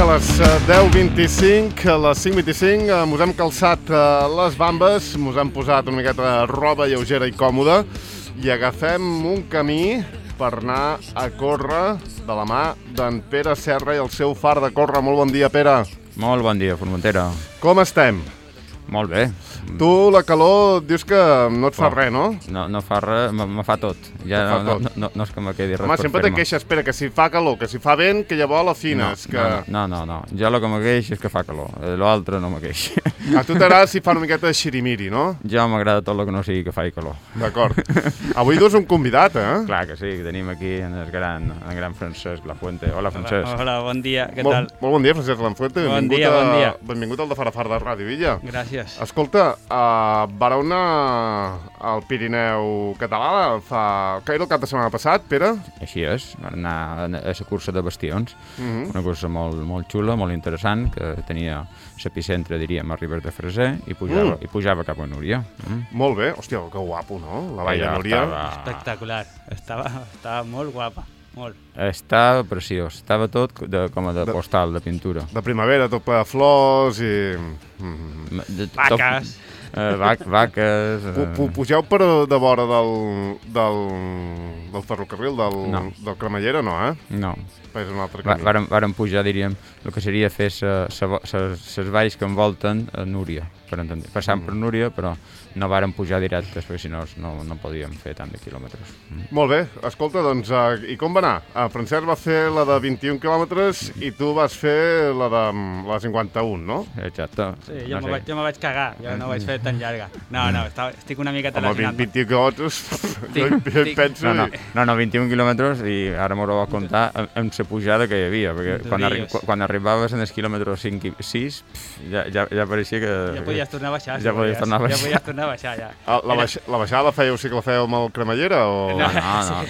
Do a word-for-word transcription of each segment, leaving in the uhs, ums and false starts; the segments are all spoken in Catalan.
a les deu vint-i-cinc, a les cinc vint-i-cinc, mos hem calçat les bambes, mos hem posat una miqueta de roba lleugera i còmoda i agafem un camí per anar a córrer de la mà d'en Pere Serra i el seu far de córrer. Molt bon dia, Pere. Molt bon dia, Formentera. Com estem? Molt bé. Tu, la calor, dius que no et fa oh, res, no? No, no fa res, me fa tot. Ja fa no, tot. No, no, no és que me quedi res. Home, per sempre fer-me. te queixes, Pere, que si fa calor, que si fa vent, que llavors la fines. No, que... no, no, no, no. Jo el que me queix és que fa calor. L'altre no me queix. A tu t'agrada si fa una miqueta de xirimiri, no? Jo m'agrada tot el que no sigui que faci calor. D'acord. Avui dus un convidat, eh? Clar que sí, que tenim aquí en el gran, en gran Francesc Lafuente. Hola, Francesc. Hola, hola, bon dia, què molt, tal? Molt bon dia, Francesc Lafuente. Bon dia, bon dia. Benvingut al de Farafar de Ràdio Illa. Gràcies. Escolta, uh, vareu anar al Pirineu català fa... que era el cap de setmana passat, Pere? Així és, vam anar a la cursa de bastions, uh -huh. una cursa molt, molt xula, molt interessant, que tenia l'epicentre, diríem, a Ribes de Freser i pujava, Mm. i pujava cap a Núria. Mm. Molt bé, hòstia, que guapo, no? La vall de Allà Núria. estava... Espectacular, estava, estava molt guapa, molt. Estava preciós, estava tot de, com a de, de postal, de pintura. De primavera, tot ple de flors i... Mm. De, Vaques. Tot, eh, vac, vaques... Pu -pu Pugeu per de vora del, del, del ferrocarril, del, No. del Cremallera, no, eh? No. És un altre Va, camí. vàrem, vàrem pujar, diríem, el que seria fer les valls que envolten a Núria, per entendre. Passant mm. per Núria, però no vàrem pujar directes, perquè si no no, no podíem fer tant de quilòmetres. Mm. Molt bé, escolta, doncs, uh, i com va anar? Uh, Francesc va fer la de vint-i-un quilòmetres i tu vas fer la de, la de cinquanta-un, no? Exacte. Sí, jo, no me sé. vaig, jo me vaig cagar, jo no vaig fer tan llarga. No, no, estava, estic una miqueta Home, lesionat. vint-i-un quilòmetres, jo, Tinc- jo tinc- penso... No, no, i- no, no, vint-i-un quilòmetres i ara m'ho va comptar amb, amb la pujada que hi havia, perquè quan, arri Durillos. quan, quan arribaves en els quilòmetres cinc i sis, ja, ja, ja pareixia que... Ja podies tornar a baixar. si Ja podies volies. tornar a baixar. Ja podies tornar a baixar, ja. Ah, La, baix la baixada la fèieu, sí que la fèieu amb el Cremallera o...? No, no.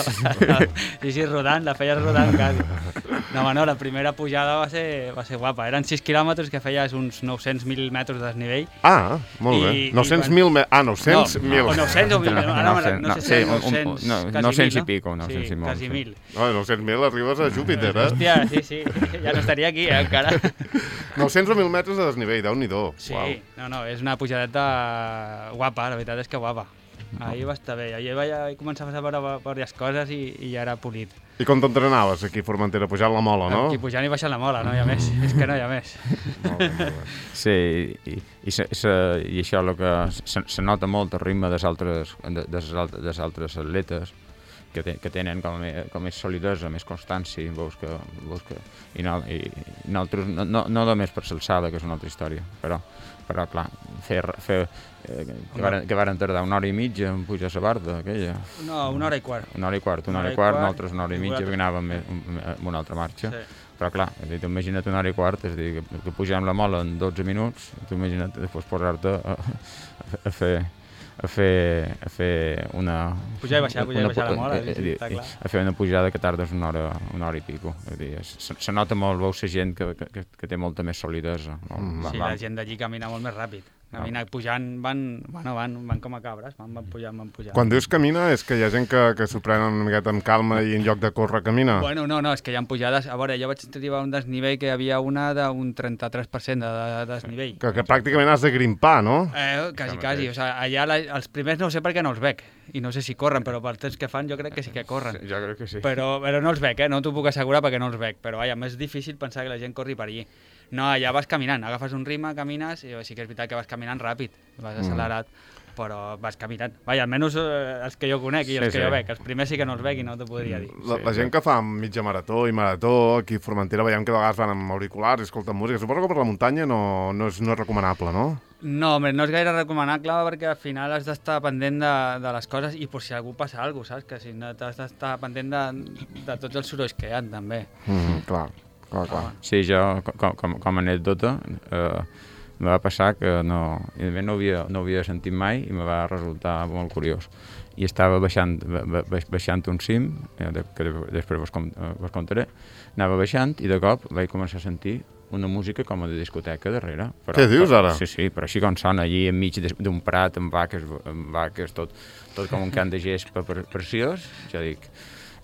Sí, sí, rodant, la feies rodant quasi. No, home, no, la primera pujada va ser, va ser guapa. Eren sis quilòmetres que feies uns nou-cents mil metres de desnivell. Ah, molt I- bé. i nou-cents quan- mil... Me... Ah, nou-cents mil. O nou-cents o mil, no, ara No, no, no, no, sé sí, si eren un- un- nou-cents, no, quasi nou-cents mil, i pico, nou-cents sí, i molt, quasi sí. mil. No, nou-cents mil arribes a Júpiter, eh? Hòstia, sí, sí, ja no estaria aquí, eh, encara. nou-cents o mil metres de desnivell, Déu-n'hi-do. Sí, Uau. no, no, és una pujadeta guapa, la veritat és que guapa. Ahir va estar bé, ahir vaig començar a veure diverses coses i, i ja era polit. I com t'entrenaves aquí a Formentera, pujant la mola, no? Aquí pujant i baixant la mola, no hi ha més, és que no hi ha més. Molt bé, molt bé. Sí, i, i, se, se, i això el que se, se nota molt el ritme dels altres, de, des, altres, des altres atletes que, te, que tenen com, a, com més solidesa, més constància, veus que, veus que i, no, i, i nosaltres, no, no, no només per l'alçada, que és una altra història, però, però clar, fer, fer eh, que, varen, que varen tardar una hora i mitja en pujar a la barda, aquella. No, una hora i quart. Una hora i quart, una hora i quart, nosaltres una hora i mitja, perquè anàvem amb una altra marxa. Sí. Però clar, dit, imagina't una hora i quart, és a dir, que, que pugem la mola en dotze minuts, tu imagina't després posar-te a, a, fer, a, fer, a fer una... Pujar i baixar, pujar i una- baixar la mola, sí, eh, sí, eh, està clar. A fer una pujada que tardes una hora, una hora i pico. És a dir, se, se nota molt, veus la gent que, que, que té molta més solidesa. Molt, Mm. va, Sí, va, la gent d'allí camina molt més ràpid. Camina pujant, van, bueno, van, van com a cabres, van, van pujant, van pujant. Quan dius camina és que hi ha gent que, que s'ho prenen una miqueta amb calma i en lloc de córrer camina. Bueno, no, no, és que hi ha pujades... A veure, jo vaig arribar a un desnivell que hi havia una d'un trenta-tres per cent de, de desnivell. Que, que pràcticament has de grimpar, no? Eh, quasi, Això quasi. mateix. O sigui, allà la, els primers no ho sé perquè no els veig. I no sé si corren, però pel temps que fan jo crec que sí que corren. jo crec que sí. Però, però no els veig, eh? No t'ho puc assegurar perquè no els veig. Però vaja, és difícil pensar que la gent corri per allí. No, allà vas caminant, agafes un ritme, camines, i sí que és veritat que vas caminant ràpid, vas accelerat, però vas caminant. Vaja, almenys eh, els que jo conec i els Sí, que sí. jo veig. Els primers sí que no els veig i no t'ho podria dir. La, la gent que fa mitja marató i marató, aquí a Formentera veiem que de vegades van amb auriculars i escolten música. Suposo que per la muntanya no, no, és, no és recomanable, no? No, home, no és gaire recomanable perquè al final has d'estar pendent de, de les coses i per si algú passa alguna cosa, saps? Que si no t'has d'estar pendent de, de tots els sorolls que hi ha, també. Mm, clar, clar, clar. Sí, jo, com, com, com a anècdota, eh, me va passar que no, no, ho havia, no ho havia sentit mai i me va resultar molt curiós. I estava baixant, ba, ba, baixant un cim, eh, que després vos, com, vos contaré, anava baixant i de cop vaig començar a sentir una música com a de discoteca darrere. Però, Què dius ara? Sí, sí, però així com sona allí enmig d'un prat amb vaques, amb vaques tot, tot com un cant de gespa pre preciós, ja dic.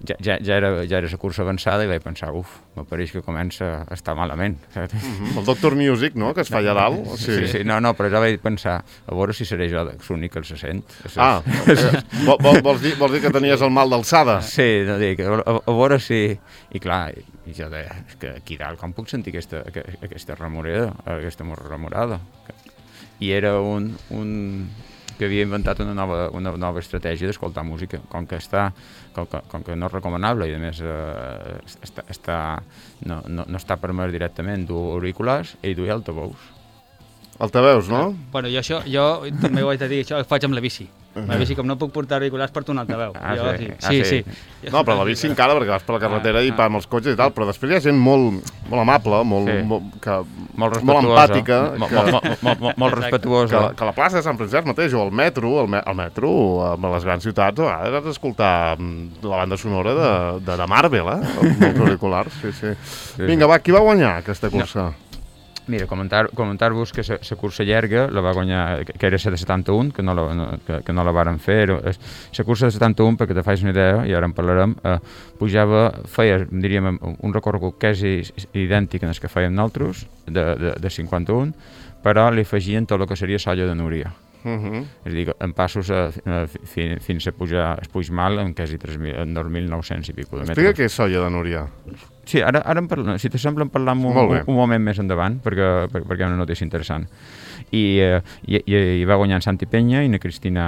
ja, ja, ja, era, ja era la cursa avançada i vaig pensar, uf, m'apareix que comença a estar malament. Mm-hmm. El Doctor Music, no?, que es fa allà dalt. Sí, sí, sí, no, no, però ja vaig pensar, a veure si seré jo l'únic que el se sent. Ah, vol, vol, vols, dir, vols dir que tenies el mal d'alçada? Sí, no dic, a, a, a veure si... I clar, i jo deia, és que aquí dalt com puc sentir aquesta, aquesta remorada, aquesta remorada? I era un... un que havia inventat una nova, una nova estratègia d'escoltar música, com que, està, com, que, com que no és recomanable i a més eh, està, està, no, no, no està permès directament dur auriculars, ell duia altaveus. Altaveus, no? Bueno, jo això, jo també ho haig de dir, això ho faig amb la bici. La bici, com no puc portar auriculars, porto un altaveu. Ah, jo, sí? sí, Ah, sí, sí. sí. No, però la bici encara, perquè vas per la carretera ah, i va amb els cotxes i tal, però després hi ha gent molt, molt amable, molt, sí. molt, que, molt, molt empàtica, molt, que, molt, molt, molt, molt respectuosa. Que, que a la plaça de Sant Francesc mateix, o al metro, al, me, al metro, a les grans ciutats, a vegades has d'escoltar la banda sonora de, de, de Marvel, eh? Amb els auriculars, sí, sí. sí Vinga, va, qui va guanyar aquesta cursa? No. Mira, comentar-vos comentar que la cursa llarga la va guanyar, que era la de setanta-un, que no la, no, que, que no la varen fer. La cursa de setanta-un, perquè te facis una idea, i ara en parlarem, eh, pujava, feia, diríem, un recorregut quasi idèntic en el que fèiem nosaltres, de, de, de cinquanta-un, però li afegien tot el que seria Solla de Núria. Uh-huh. És a dir, en passos a, a, fi, fins a pujar a Puigmal en quasi tres mil, dos mil nou-cents i pico de metres. Explica què és Solla de Núria. Sí, ara, ara en parlem, si t'assembla en parlar un, un, un moment més endavant, perquè, per, perquè hi ha una notícia interessant. I, eh, i, i, i va guanyar en Santi Penya i na Cristina...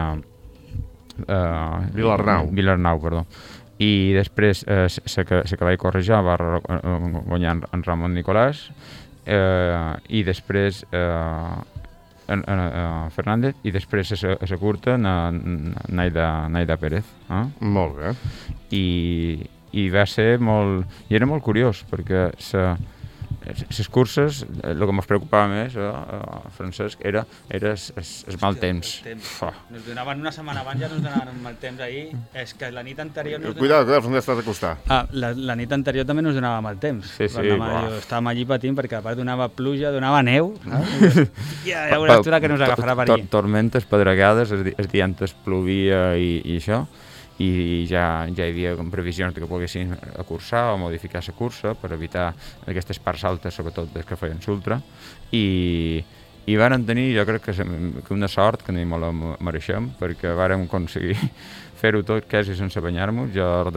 Eh, Vilarnau. Vilarnau, perdó. I després, eh, la que, que vaig correjar va guanyar en Ramon Nicolàs, eh, i després... Eh, En, en, en Fernández, i després a la curta na, Naida, Naida Pérez. Eh? Molt bé. I, i va ser molt... I era molt curiós, perquè les curses, el que ens preocupava més, eh, Francesc, era, era el mal temps. Nos donaven una setmana abans, ja nos donaven mal temps ahir. És que la nit anterior... Nos Cuidado, cuidado, on estàs acostat. Ah, la, la nit anterior també nos donava mal temps. Sí, sí. Jo estàvem allí patint perquè a part donava pluja, donava neu. Ja, ja veuràs tu la que nos agafarà per allí. Tormentes, pedregades, els diantes plovia i, i això, i ja, ja hi havia previsions de que poguessin cursar o modificar la cursa per evitar aquestes parts altes, sobretot des que feien l'ultra, i, i varen tenir, jo crec que, que una sort que ni molt la mereixem, perquè vàrem aconseguir fer-ho tot quasi sense banyar-nos. Jo la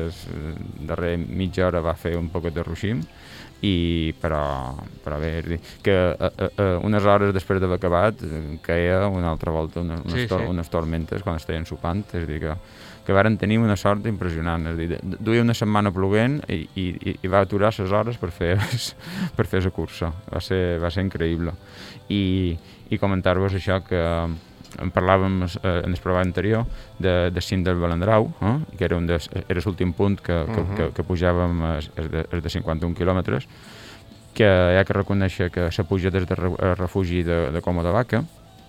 darrera mitja hora va fer un poquet de ruixim, i però, però bé, és dir, que a, a, a unes hores després d'haver acabat caia una altra volta unes, unes, sí, tor sí. unes tormentes quan estaven sopant, és a dir, que, que varen tenir una sort impressionant, és a dir, duia una setmana ploguent i, i, i va aturar les hores per fer per fer la cursa, va ser, va ser increïble. I, i comentar-vos això que en parlàvem eh, en el programa anterior de, de cim del Balandrau, eh? que era, un des, era l'últim punt que, que, uh-huh. que, que pujàvem els de, de cinquanta-un quilòmetres, que hi ha que reconèixer que la puja des del refugi de, de Coma de Vaca,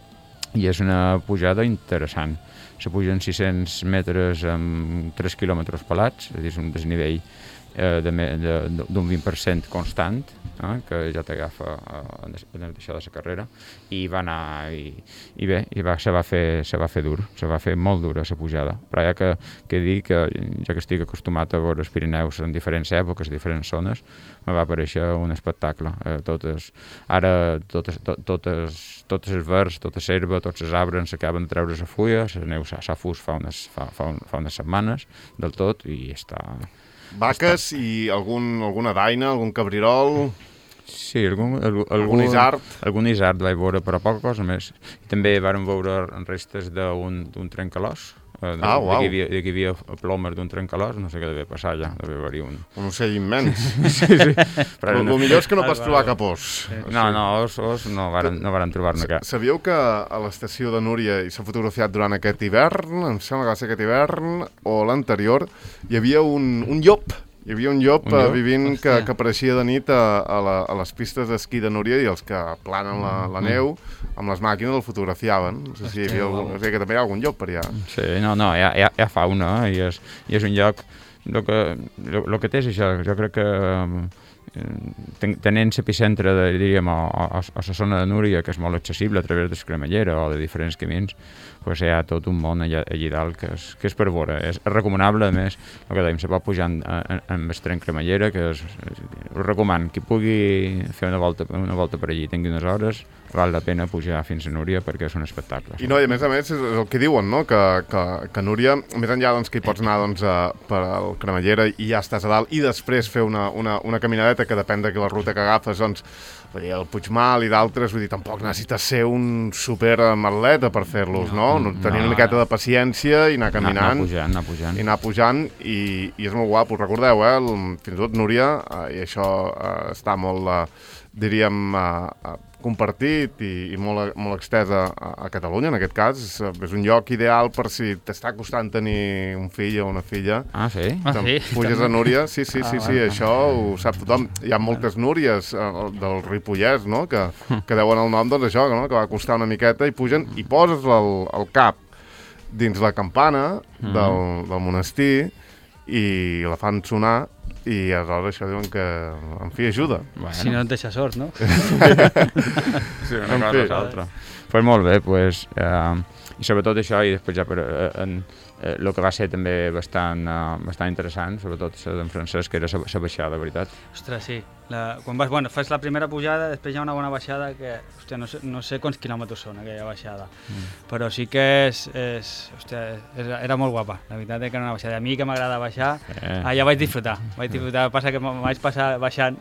i és una pujada interessant. Se pugen sis-cents metres amb tres quilòmetres pelats, és a dir, és un desnivell eh, d'un vint per cent constant, eh, que ja t'agafa eh, en això de la carrera, i va anar, i, i bé, i va, se, va fer, se va fer dur, se va fer molt dura la pujada, però hi ha que, que dir que ja que estic acostumat a veure els Pirineus en diferents èpoques, diferents zones, me va aparèixer un espectacle. Eh, totes, ara totes, to, totes, totes els verds, tota l'herba, tots els arbres s'acaben de treure la fulla, la neu s'ha fus fa unes, fa, fa, un, fa unes setmanes del tot, i està... Vaques està... i algun, alguna daina, algun cabrirol... Sí, algun, algun, algun isard. Algun isard vaig veure, però poca cosa més. I també vàrem veure restes d'un trencalòs. Eh, ah, uau. Aquí hi havia, havia plomes d'un trencalòs, no sé què devia passar allà, devia haver-hi un... Un ocell immens. sí, sí. Però el millor és que no pots trobar cap os. Sí. No, no, os, os no varen, no varen trobar-ne cap. Sabíeu que a l'estació de Núria, i s'ha fotografiat durant aquest hivern, em sembla que va ser aquest hivern, o l'anterior, hi havia un, un llop. Hi havia un llop, un llop? vivint que, que apareixia de nit a, a, la, a les pistes d'esquí de Núria, i els que planen la, la neu amb les màquines el fotografiaven. No sé si hi havia algun, o sigui, que també hi ha algun llop per allà. Sí, no, no, hi ha, hi ha, hi ha fauna, i és, i és un lloc... El que, lo, lo que té és això, jo crec que, tenint l'epicentre, diríem, a, a, a la zona de Núria, que és molt accessible a través de Cremallera o de diferents camins, pues hi ha tot un món allà, allà dalt que és, que és per veure. És recomanable, a més, el que dèiem, se pot pujar amb el tren Cremallera, que és, us recomano, qui pugui fer una volta, una volta per allí i tingui unes hores, val la pena pujar fins a Núria perquè és un espectacle. I no, i a més a més, és el que diuen, no? Que, que, que Núria, més enllà doncs, que hi pots anar doncs, a, per al Cremallera i ja estàs a dalt, i després fer una, una, una caminadeta que depèn de la ruta que agafes, doncs, el Puigmal i d'altres, vull dir, tampoc necessites ser un superatleta per fer-los, no? no? Tenir no, una miqueta de paciència i anar caminant. Anar pujant, anar pujant. I anar pujant, i, i és molt guapo. Recordeu, eh? El, fins i tot Núria, eh, i això eh, està molt, eh, diríem, eh, compartit i, i molt, molt extesa a, a Catalunya, en aquest cas. És, és un lloc ideal per si t'està costant tenir un fill o una filla. Ah, sí? Ah, sí? Puges a Núria, sí, sí, sí, sí, ah, això ho sap tothom. Hi ha moltes Núries eh, del Ripollès, no?, que, que deuen el nom, doncs això, no?, que va costar una miqueta, i pugen i poses el, el cap dins la campana del, del monestir i la fan sonar, i aleshores això diuen que, en fi, ajuda. Bueno. Si no et deixa sort, no? Sí, una cosa o l'altra. Pues molt bé, pues, eh, i sobretot això, i després ja per, eh, en, eh, el que va ser també bastant, eh, bastant interessant, sobretot d'en Francesc, que era la baixada, veritat. Ostres, sí. La, quan vas, bueno, fas la primera pujada, després hi ha una bona baixada que, hòstia, no sé, no sé quants quilòmetres són aquella baixada, mm. però sí que és, és hòstia, era, era molt guapa, la veritat és que era una baixada. A mi que m'agrada baixar, eh. allà vaig disfrutar, vaig disfrutar, passa que em vaig passar baixant,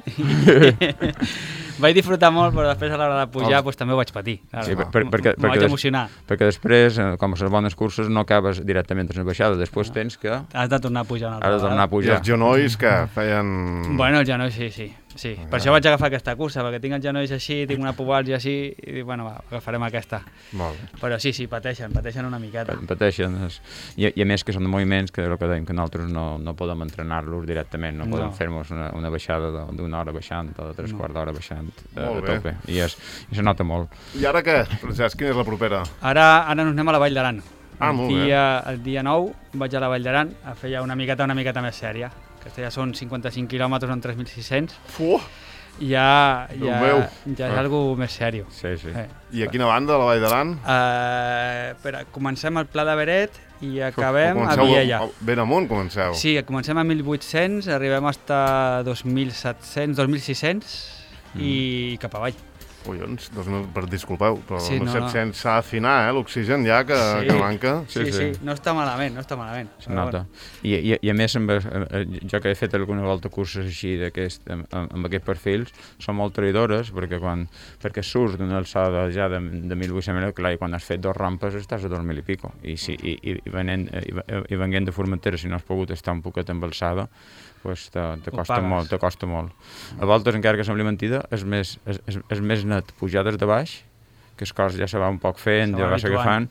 vaig disfrutar molt, però després a l'hora de pujar oh. pues, també ho vaig patir. Claro, sí, per, per, perquè, em vaig emocionar. Perquè després, com a les bones curses, no acabes directament a la baixada, després no. tens que... Has de tornar a pujar una altra Has de tornar a pujar. I els genolls que feien... Bueno, els genolls sí, sí. Sí, per ja. això vaig agafar aquesta cursa, perquè tinc els genolls així, tinc una pubalgia així, i dic, bueno, va, agafarem aquesta. Molt bé. Però sí, sí, pateixen, pateixen una miqueta. Pateixen, I, i a més que són de moviments que el que dèiem, que nosaltres no, no podem entrenar-los directament, no, no. podem fer-nos una, una baixada d'una hora baixant o de tres no. quarts d'hora baixant de, de tope, i, és, i se nota molt. I ara què, Francesc, quina és la propera? Ara, ara ens anem a la Vall d'Aran. Ah, el molt dia, bé. El dia nou vaig a la Vall d'Aran a fer ja una miqueta, una miqueta més sèria. Aquesta ja són cinquanta-cinc quilòmetres en tres mil sis-cents. Fuh! Ja, ja, ja és algo més sèrio. Sí, sí. Eh. I a quina banda, la Vall d'Aran? Uh, espera, comencem al Pla de Beret i acabem a Viella. Ben amunt comenceu. Sí, comencem a mil vuit-cents, arribem a dos mil set-cents, dos mil sis-cents mm. i cap avall. Collons, dos mil, per, disculpeu, però sí, no, no, set-cents s'ha d'afinar, eh, l'oxigen ja que, sí. que manca. Sí sí, sí, sí, no està malament, no està malament. Se nota. I, i, I a més, amb, jo que he fet alguna volta curses així d'aquest, amb, amb aquests perfils, són molt traïdores, perquè quan perquè surts d'una alçada ja de, de mil vuit-cents metres, clar, i quan has fet dos rampes estàs a dos mil i pico. I, si, i, i, i, venent, i, i venint de Formentera, si no has pogut estar un poquet amb alçada, pues te, te costa molt, te costa molt. A voltes, encara que sembli mentida, és més, és, és, és més net pujar des de baix, que el cos ja se va un poc fent, ja va s'agafant,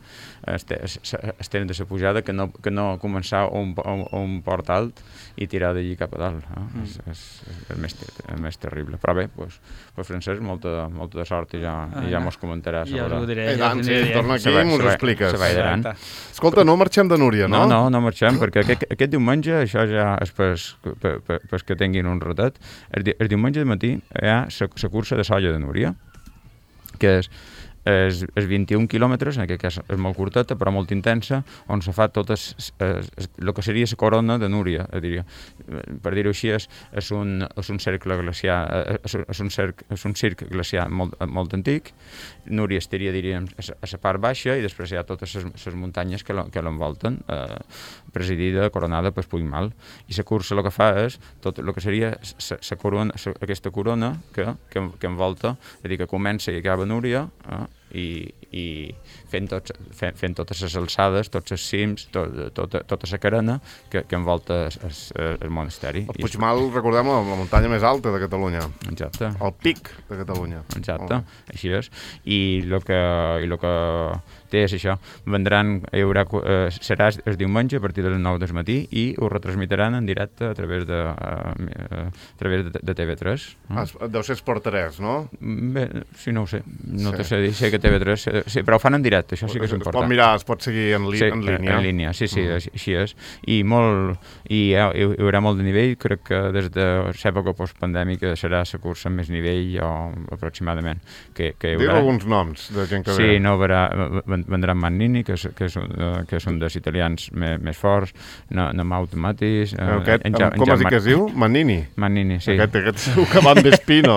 es tenen de la pujada, que no, que no començar un, un, un port alt i tirar d'allí cap a dalt. No? Mm. És, és, és, més, és més terrible. Però bé, pues, pues Francesc, molta, molta de sort i ja, ah, i ja mos comentaràs. Ja us ho diré. Eh, tant, sí, torna aquí i mos ho expliques. Se va Aran. Escolta, no marxem de Núria, no? No, no, no marxem, perquè aquest, aquest diumenge, això ja és pels, per, per, per que tinguin un ratet, el, el diumenge de matí hi ha la cursa de solla de Núria, que és és, és vint-i-un quilòmetres, en aquest cas és molt curteta, però molt intensa, on se fa tot el que seria la corona de Núria, diria. Per dir-ho així, és, és, un, és un cercle glaciar, és, és, un cerc, és un circ glaciar molt, molt antic. Núria estaria, diríem, a la part baixa, i després hi ha totes les muntanyes que l'envolten, eh, presidida, coronada per Puigmal. I la cursa el que fa és tot el que seria la corona, aquesta corona que, que, que envolta, és a dir, que comença i acaba Núria, eh, i, i fent, tots, fent, fent totes les alçades, tots els cims, tot, tot, tota la carena que, que envolta el, el monasteri. El Puigmal, recordem, la muntanya més alta de Catalunya. Exacte. El pic de Catalunya. Exacte, oh. Així és. I el que, i lo que té és això. Vendran, hi haurà, eh, serà el diumenge a partir de les nou del matí i ho retransmitaran en directe a través de, eh, a través de, de T V tres. Ah, deu ser Esport tres, no? Bé, sí, no ho sé. No sí. te sé dir. Sé que T V tres, sí, però ho fan en directe, això sí que és important. Es pot mirar, es pot seguir en, li sí, en línia. en línia, sí, sí, mm. així és. I, molt, i hi, ha, hi haurà molt de nivell, crec que des de l'època postpandèmica serà la cursa amb més nivell, o aproximadament. Que, que haurà... Digue alguns noms de gent que sí, ve. Sí, no, verà, vendran Mannini, que, és, que, és, que és un dels italians més, més forts, no, no Mautematis... Eh, aquest, en, en, com has dit que es diu? Mannini? Mannini, sí. Aquest, aquest segur que va amb Espino.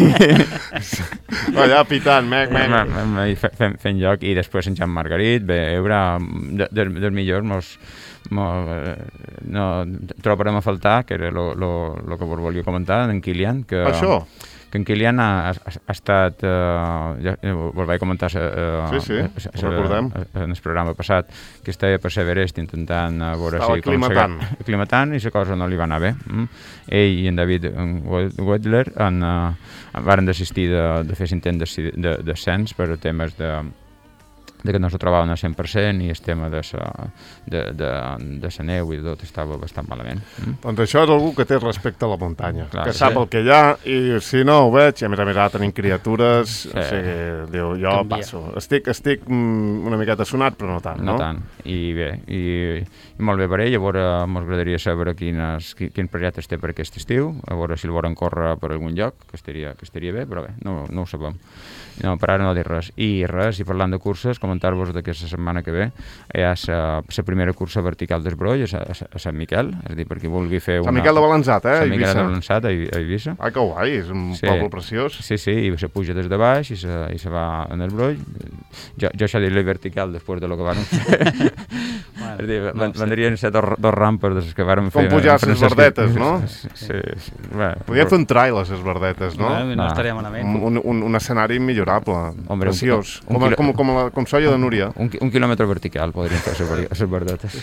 Allà pitant, mec, mec. Fent, fent lloc, i després en Jan Margarit, bé, hi haurà de, de, dels millors, mos, mos, no, trobarem a faltar, que era el que vos volia comentar, en Kilian, que... Això? que en Kilian ha, ha, ha estat, uh, ja vos vaig comentar uh, sí, sí, uh, ho recordem en el programa passat, que estava per Everest intentant uh, veure estava si aclimatant. aclimatant i la cosa no li va anar bé. Mm? Ell i en David Wedler han, uh, varen desistir de, de fer l'intent d'ascens per temes de de que no s'ho trobaven al cent per cent i el tema de sa, de, de, de sa neu i de tot estava bastant malament. Mm? Doncs això és algú que té respecte a la muntanya, clar, que sí. sap el que hi ha i si no ho veig, i a més a més ara tenim criatures, sí. O sigui, diu, jo Canvia. passo. Estic, estic una miqueta sonat, però no tant, no? No tant. I bé, i, i molt bé per ell, a veure, m'agradaria saber quines, quin projectes té per aquest estiu, a veure si el volen córrer per algun lloc, que estaria, que estaria bé, però bé, no, no ho sabem. No, per ara no dir res. I res, i parlant de curses, comentar-vos que aquesta setmana que ve hi ha la primera cursa vertical d'Esbroi a, a, a Sant Miquel, és a dir, per qui vulgui fer una... Sant Miquel de Balançat, eh? Sant Miquel de Balançat, a, a Eivissa. Ai, que guai, és un sí. poble preciós. Sí, sí, i se puja des de baix i se, i se va en Esbroi. Jo, jo això dir-li vertical després de lo que van fer. Bueno, és dir, no, vendrien ser dos, dos rampes des que varen fer... Com pujar les verdetes, no? Sí, sí. sí. Bé, podríem fer un trail a les verdetes, no? No, no estaria malament. Un, un, un escenari millorable, Hombre, preciós, un, un, com, com, com, la, com Solla de Núria. Un, un quilòmetre vertical podríem fer a les verdetes.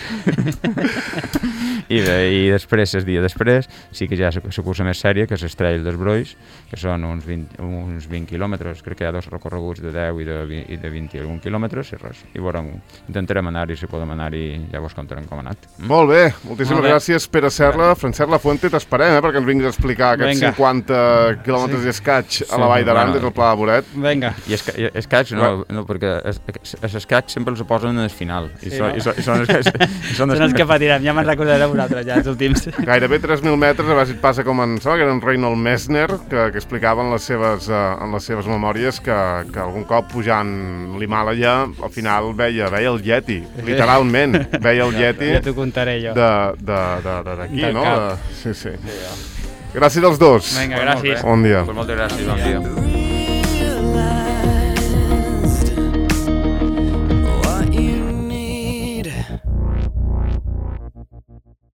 I, bé, I després, el dia després, sí que ja la cursa més sèria, que és el Trail dels Brois, que són uns vint, uns vint quilòmetres, crec que hi ha dos recorreguts de deu i de, i de vint i algun quilòmetres, i res. I veurem, intentarem anar-hi, si podem anar-hi, ja vos contarem com ha anat. Mm? Molt bé, moltíssimes Molt bé. gràcies, Pere Serra. Francesc Lafuente, t'esperem, eh, perquè ens vinguis a explicar aquests Venga. cinquanta quilòmetres sí. i escaig a sí, la Vall d'Aran, bueno, des del Pla de Boret. Vinga. I escaig, no, no, perquè els escaig sempre els posen en el final. I, sí, so, no? i, so, i són els que, són els són els que patirem, ja me'n recordaré vosaltres, ja, els últims. Gairebé tres mil metres, a veure si et passa com en, que era en Reinhold Messner, que, que explicava en les seves, uh, en les seves memòries que, que algun cop pujant l'Himàlaia, al final veia, veia el Yeti, literalment, veia el Yeti ja t'ho contaré jo. d'aquí, no? De, sí, sí. sí ja. Gràcies als dos. Vinga, gràcies. Bon dia. Pues moltes gràcies, bon dia.